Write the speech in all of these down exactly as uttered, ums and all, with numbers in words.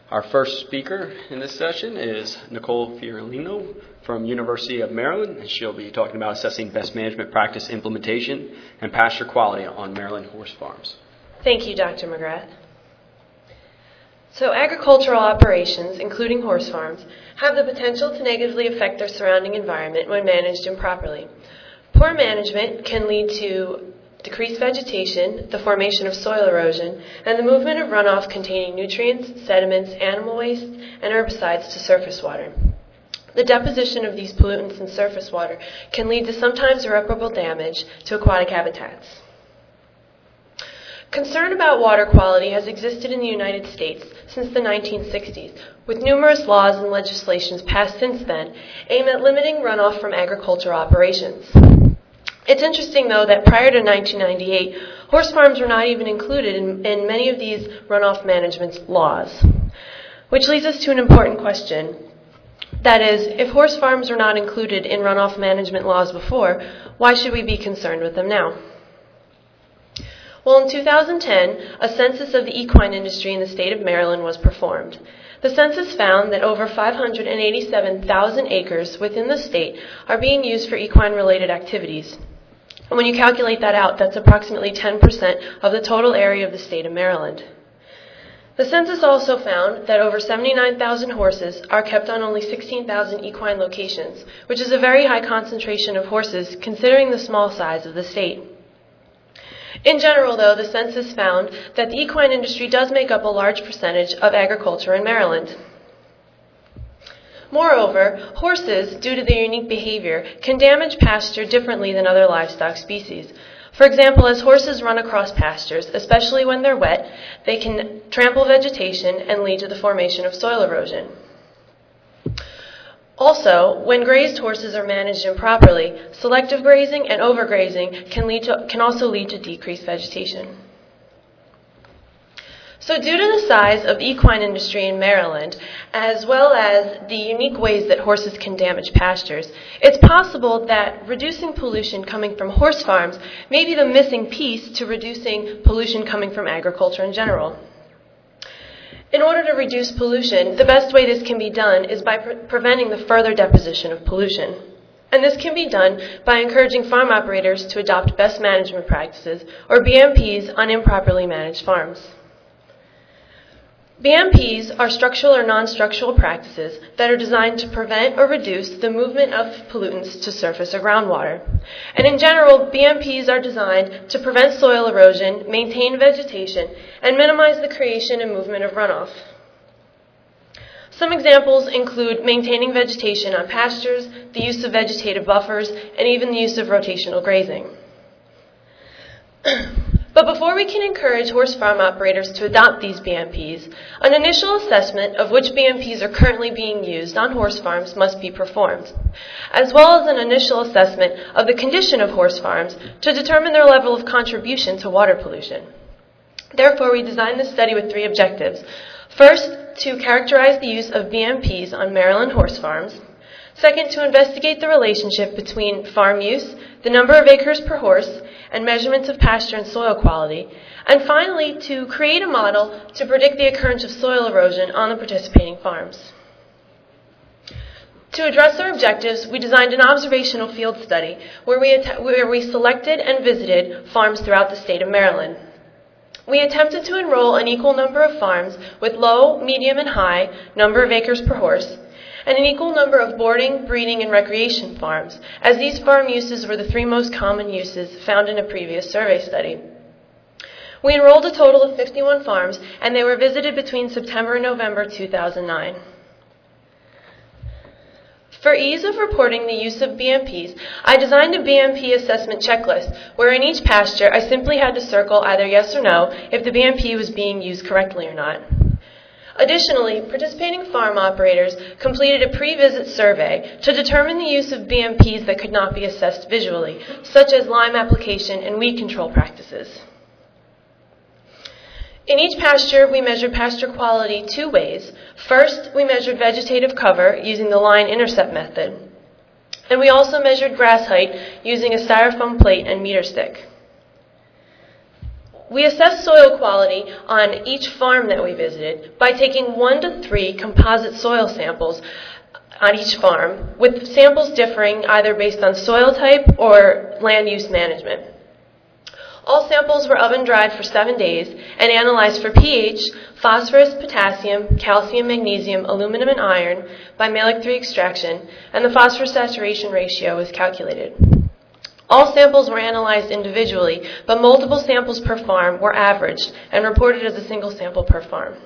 Our first speaker in this session is Nicole Fiorellino from University of Maryland, and she'll be talking about assessing best management practice implementation and pasture quality on Maryland horse farms. Thank you, Doctor McGrath. So agricultural operations, including horse farms, have the potential to negatively affect their surrounding environment when managed improperly. Poor management can lead to decreased vegetation, the formation of soil erosion, and the movement of runoff containing nutrients, sediments, animal waste, and herbicides to surface water. The deposition of these pollutants in surface water can lead to sometimes irreparable damage to aquatic habitats. Concern about water quality has existed in the United States since the nineteen sixties, with numerous laws and legislations passed since then aimed at limiting runoff from agricultural operations. It's interesting, though, that prior to nineteen ninety-eight, horse farms were not even included in, in many of these runoff management laws, which leads us to an important question. That is, if horse farms were not included in runoff management laws before, why should we be concerned with them now? Well, in two thousand ten, a census of the equine industry in the state of Maryland was performed. The census found that over five hundred eighty-seven thousand acres within the state are being used for equine-related activities. And when you calculate that out, that's approximately ten percent of the total area of the state of Maryland. The census also found that over seventy-nine thousand horses are kept on only sixteen thousand equine locations, which is a very high concentration of horses considering the small size of the state. In general, though, the census found that the equine industry does make up a large percentage of agriculture in Maryland. Moreover, horses, due to their unique behavior, can damage pasture differently than other livestock species. For example, as horses run across pastures, especially when they're wet, they can trample vegetation and lead to the formation of soil erosion. Also, when grazed horses are managed improperly, selective grazing and overgrazing can lead to, can also lead to decreased vegetation. So due to the size of the equine industry in Maryland, as well as the unique ways that horses can damage pastures, it's possible that reducing pollution coming from horse farms may be the missing piece to reducing pollution coming from agriculture in general. In order to reduce pollution, the best way this can be done is by pre- preventing the further deposition of pollution. And this can be done by encouraging farm operators to adopt best management practices, or B M Ps, on improperly managed farms. B M Ps are structural or non-structural practices that are designed to prevent or reduce the movement of pollutants to surface or groundwater. And in general, B M Ps are designed to prevent soil erosion, maintain vegetation, and minimize the creation and movement of runoff. Some examples include maintaining vegetation on pastures, the use of vegetative buffers, and even the use of rotational grazing. But before we can encourage horse farm operators to adopt these B M Ps, an initial assessment of which B M Ps are currently being used on horse farms must be performed, as well as an initial assessment of the condition of horse farms to determine their level of contribution to water pollution. Therefore, we designed this study with three objectives. First, to characterize the use of B M Ps on Maryland horse farms. Second, to investigate the relationship between farm use, the number of acres per horse, and measurements of pasture and soil quality. And finally, to create a model to predict the occurrence of soil erosion on the participating farms. To address our objectives, we designed an observational field study where we, att- where we selected and visited farms throughout the state of Maryland. We attempted to enroll an equal number of farms with low, medium, and high number of acres per horse, and an equal number of boarding, breeding, and recreation farms, as these farm uses were the three most common uses found in a previous survey study. We enrolled a total of fifty-one farms, and they were visited between September and November two thousand nine. For ease of reporting the use of B M Ps, I designed a B M P assessment checklist, where in each pasture I simply had to circle either yes or no if the B M P was being used correctly or not. Additionally, participating farm operators completed a pre-visit survey to determine the use of B M Ps that could not be assessed visually, such as lime application and weed control practices. In each pasture, we measured pasture quality two ways. First, we measured vegetative cover using the line intercept method, and we also measured grass height using a styrofoam plate and meter stick. We assessed soil quality on each farm that we visited by taking one to three composite soil samples on each farm, with samples differing either based on soil type or land use management. All samples were oven dried for seven days and analyzed for pH, phosphorus, potassium, calcium, magnesium, aluminum, and iron by Mehlich three extraction, and the phosphorus saturation ratio was calculated. All samples were analyzed individually, but multiple samples per farm were averaged and reported as a single sample per farm.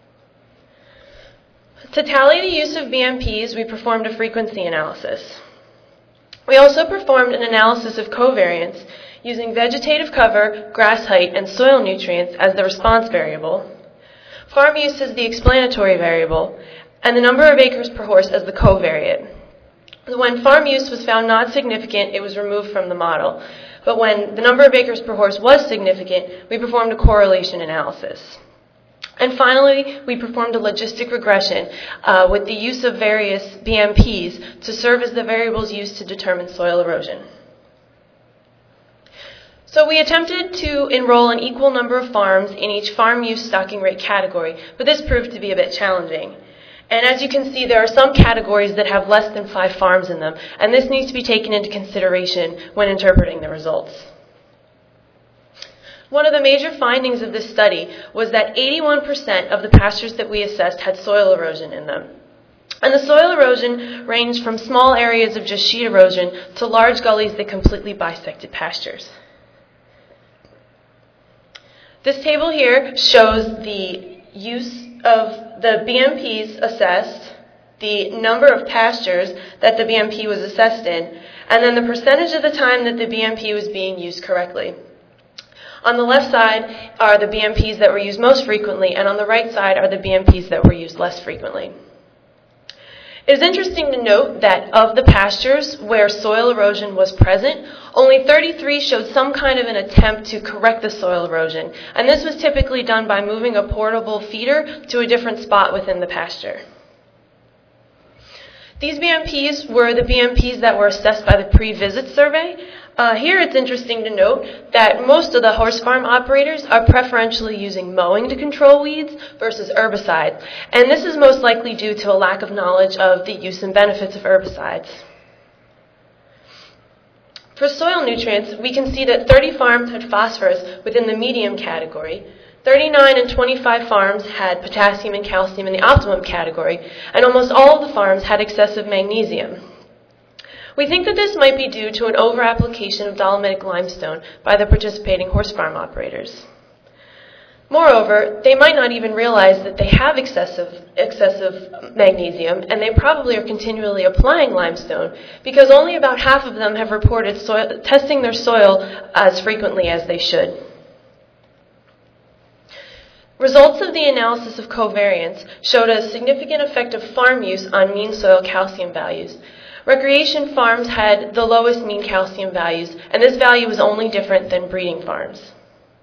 To tally the use of B M Ps, we performed a frequency analysis. We also performed an analysis of covariance using vegetative cover, grass height, and soil nutrients as the response variable, farm use as the explanatory variable, and the number of acres per horse as the covariate. When farm use was found not significant, it was removed from the model. But when the number of acres per horse was significant, we performed a correlation analysis. And finally, we performed a logistic regression uh, with the use of various B M Ps to serve as the variables used to determine soil erosion. So we attempted to enroll an equal number of farms in each farm use stocking rate category, but this proved to be a bit challenging. And as you can see, there are some categories that have less than five farms in them, and this needs to be taken into consideration when interpreting the results. One of the major findings of this study was that eighty-one percent of the pastures that we assessed had soil erosion in them. And the soil erosion ranged from small areas of just sheet erosion to large gullies that completely bisected pastures. This table here shows the use of the B M Ps assessed, the number of pastures that the B M P was assessed in, and then the percentage of the time that the B M P was being used correctly. On the left side are the B M Ps that were used most frequently, and on the right side are the B M Ps that were used less frequently. It is interesting to note that of the pastures where soil erosion was present, only thirty-three showed some kind of an attempt to correct the soil erosion, and this was typically done by moving a portable feeder to a different spot within the pasture. These B M Ps were the B M Ps that were assessed by the pre-visit survey. Uh, here it's interesting to note that most of the horse farm operators are preferentially using mowing to control weeds versus herbicides, and this is most likely due to a lack of knowledge of the use and benefits of herbicides. For soil nutrients, we can see that thirty farms had phosphorus within the medium category, thirty-nine and twenty-five farms had potassium and calcium in the optimum category, and almost all of the farms had excessive magnesium. We think that this might be due to an over-application of dolomitic limestone by the participating horse farm operators. Moreover, they might not even realize that they have excessive, excessive magnesium, and they probably are continually applying limestone because only about half of them have reported soil, testing their soil as frequently as they should. Results of the analysis of covariance showed a significant effect of farm use on mean soil calcium values. Recreation farms had the lowest mean calcium values, and this value was only different than breeding farms.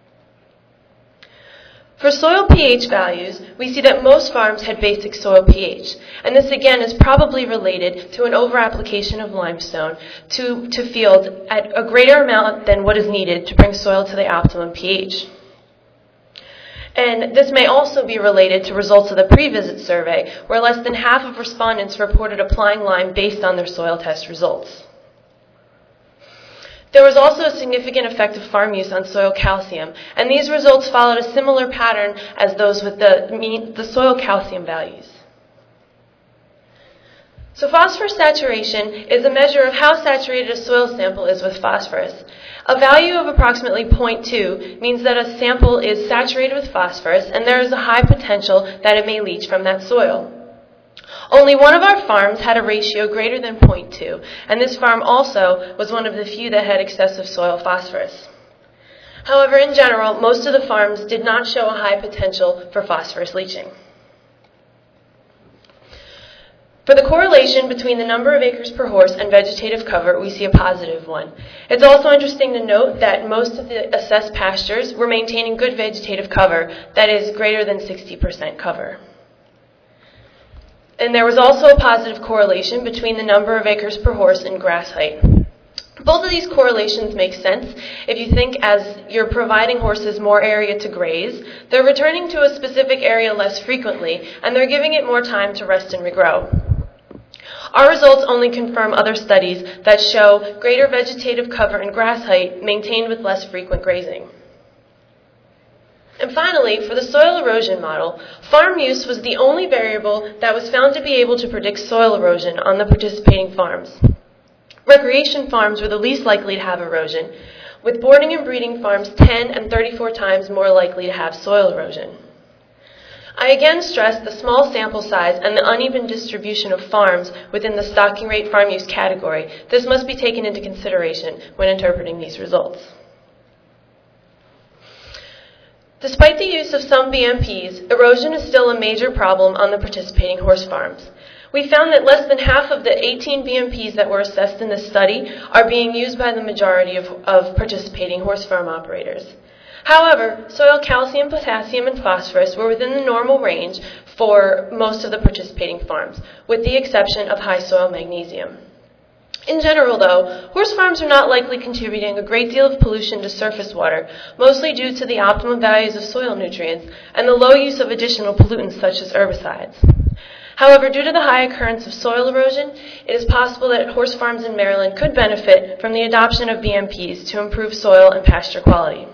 For soil pH values, we see that most farms had basic soil pH, and this again is probably related to an over-application of limestone to, to fields at a greater amount than what is needed to bring soil to the optimum pH. And this may also be related to results of the pre-visit survey, where less than half of respondents reported applying lime based on their soil test results. There was also a significant effect of farm use on soil calcium, and these results followed a similar pattern as those with the, mean, the soil calcium values. So phosphorus saturation is a measure of how saturated a soil sample is with phosphorus. A value of approximately zero point two means that a sample is saturated with phosphorus and there is a high potential that it may leach from that soil. Only one of our farms had a ratio greater than zero point two, and this farm also was one of the few that had excessive soil phosphorus. However, in general, most of the farms did not show a high potential for phosphorus leaching. For the correlation between the number of acres per horse and vegetative cover, we see a positive one. It's also interesting to note that most of the assessed pastures were maintaining good vegetative cover, that is greater than sixty percent cover. And there was also a positive correlation between the number of acres per horse and grass height. Both of these correlations make sense if you think as you're providing horses more area to graze, they're returning to a specific area less frequently, and they're giving it more time to rest and regrow. Our results only confirm other studies that show greater vegetative cover and grass height maintained with less frequent grazing. And finally, for the soil erosion model, farm use was the only variable that was found to be able to predict soil erosion on the participating farms. Recreation farms were the least likely to have erosion, with boarding and breeding farms ten and thirty-four times more likely to have soil erosion. I again stress the small sample size and the uneven distribution of farms within the stocking rate farm use category. This must be taken into consideration when interpreting these results. Despite the use of some B M Ps, erosion is still a major problem on the participating horse farms. We found that less than half of the eighteen B M Ps that were assessed in this study are being used by the majority of, of participating horse farm operators. However, soil calcium, potassium, and phosphorus were within the normal range for most of the participating farms, with the exception of high soil magnesium. In general, though, horse farms are not likely contributing a great deal of pollution to surface water, mostly due to the optimum values of soil nutrients and the low use of additional pollutants such as herbicides. However, due to the high occurrence of soil erosion, it is possible that horse farms in Maryland could benefit from the adoption of B M Ps to improve soil and pasture quality.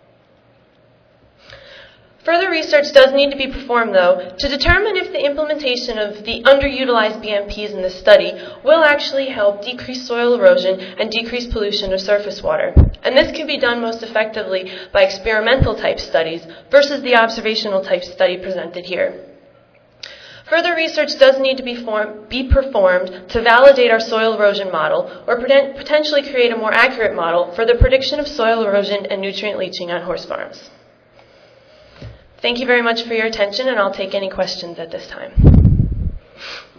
Further research does need to be performed, though, to determine if the implementation of the underutilized B M Ps in this study will actually help decrease soil erosion and decrease pollution of surface water. And this can be done most effectively by experimental type studies versus the observational type study presented here. Further research does need to be, form, be performed to validate our soil erosion model or poten- potentially create a more accurate model for the prediction of soil erosion and nutrient leaching on horse farms. Thank you very much for your attention, and I'll take any questions at this time.